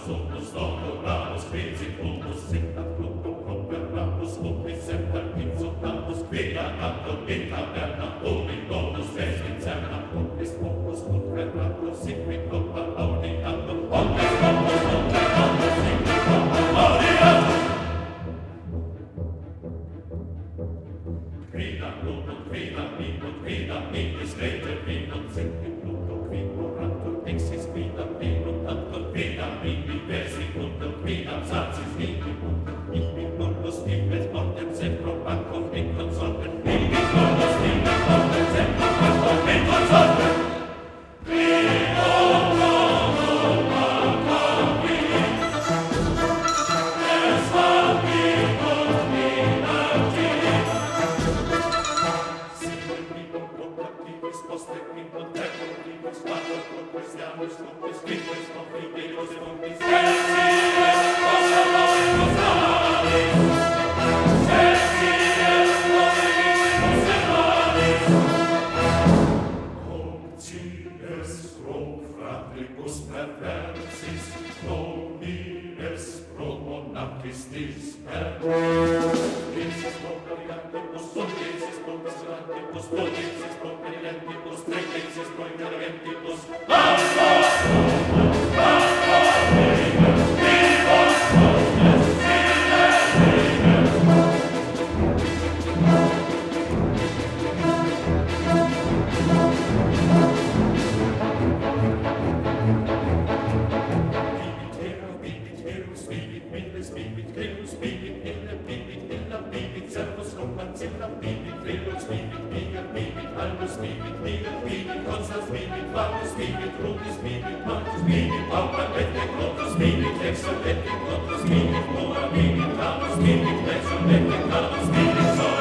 Sumus, Dono, Ramus, Quinci, Humus, Signa, Fructum, Proper, Ramus, Umbris, Semper, Insultamus, Quia, Canto, in Taberna, Ovi, Bonus, Ves, Incerna, Umbris, Opus, Utre, Ramus, Sigmi, Proper, Audiatum, Omnes, Opus, Utre, Ramus, Sigmi, Proper, Audiatum. Quina, Plutum, Quina, Minut, Quina, Minus, Rete, Minut, Sigmi, Plutum, Quina, Rantur, Exis, Quina, Minut, Antur, Quina, Mini, Versi, Plutum, Quina, Satis, Mini, Plutum, Mini, Nullus, Nimes, Mortem, Sempro, Bancum, in Consorten, Mini, Nullus, Nimes, Mortem, Sempro, Bancum, in Consorten. Excellent,